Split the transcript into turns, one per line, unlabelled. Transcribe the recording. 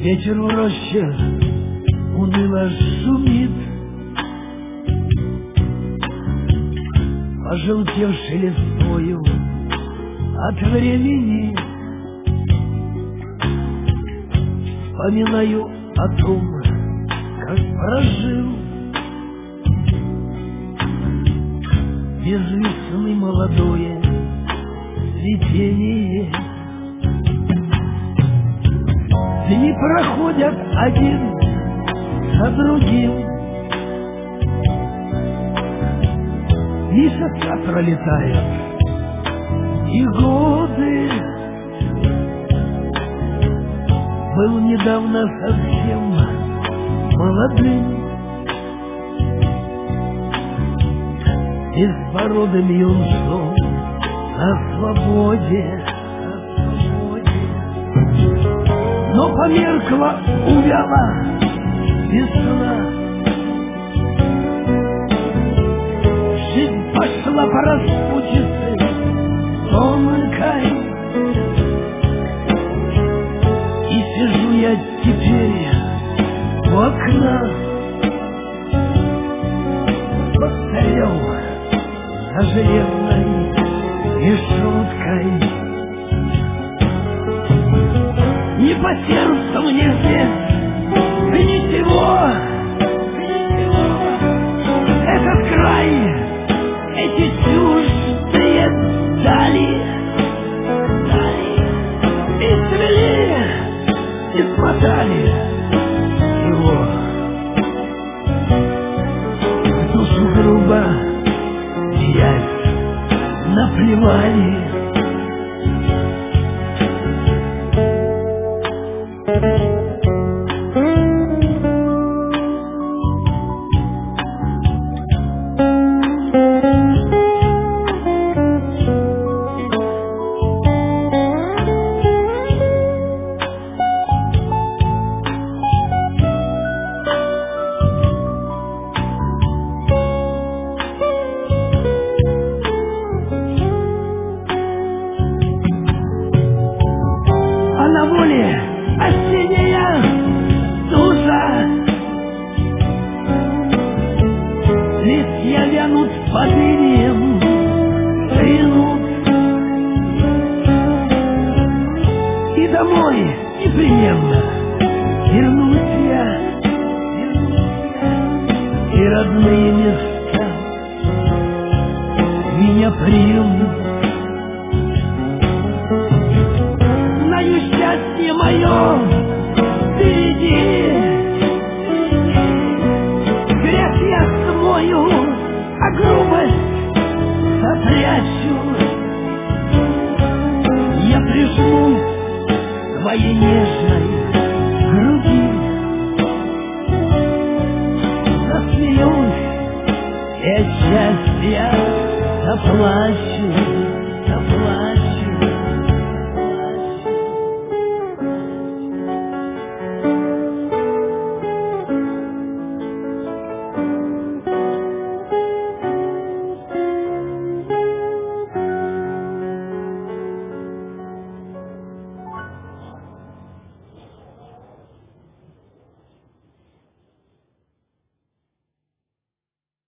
Ветер в роще уныло шумит, пожелтевшей листвою от времени. Вспоминаю о том, как прожил без весны молодое цветение. Дни проходят один за другим, месяца пролетают и годы. Был недавно совсем молодым, беспородным юнцом на свободе. Но померкла, увяла весна, жизнь пошла по распутице тонкой. И сижу я теперь у окна, постарел за железной решеткой. Не по сердцу мне здесь ничего, этот край, эти чуждые дали, и свели, и смотали его. В душу грубо ясь наплевали. А на воле осенняя тужа, листья вянут под инием, ринут. И домой непременно вернусь я, и родные места меня примут. Знаю, счастье мое впереди, грех я смою, а грубость сопрячу. Я прижмусь к твоей нежной